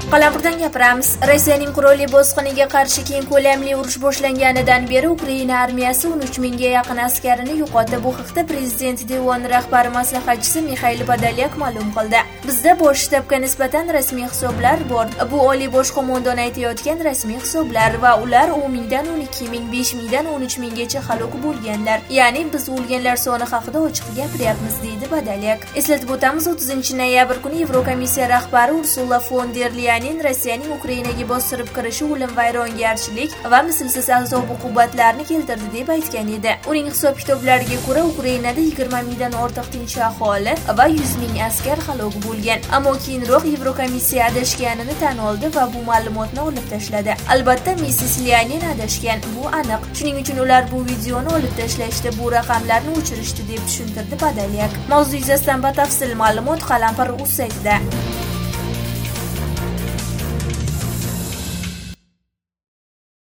Qalampirdan gapiramiz. Rossiyaning qurolli bosqiniga qarshi keng ko'lamli urush boshlanganidan beri Ukraina armiyasi 13 mingga yaqin askarini yo'qotdi. Bu haqda prezident devoni rahbari maslahatchisi Mixail Podolyak ma'lum qildi. Bizda bosh shtabga nisbatan rasmiy hisoblar bor. Bu oliy bosh qo'mondon aytayotgan rasmiy hisoblar va ular 10 mingdan 12 ming, 5 mingdan 13 minggacha halok bo'lganlar. Ya'ni biz o'lganlar soni haqida ochiq gapiryapmiz, deydi Podolyak. Eslatib o'tamiz, 30-noyabr kuni Yevrokomissiya rahbari Ursula von der Leyen Rossiyaning Ukrainaga bostirib kirishi o'lim vayrongarchilik va mislsiz azob-uqubatlarni keltirdi deb aytgan edi. Uning hisob-kitoblariga ko'ra, Ukrainada 20 mingdan ortiq tinch aholi va 100 ming askar halok bo'lgan. Ammo keyinroq Yevrokomissiya adashganini tan oldi va bu ma'lumotni olib tashladi. Albatta, Mrs. Lenin adashgan, bu aniq. Shuning uchun ular bu videoni olib tashlashdi, bu raqamlarni o'chirishdi deb tushuntirdi Podolyak. Mavzu yuzasidan batafsil ma'lumot Qalampir.uz saytida.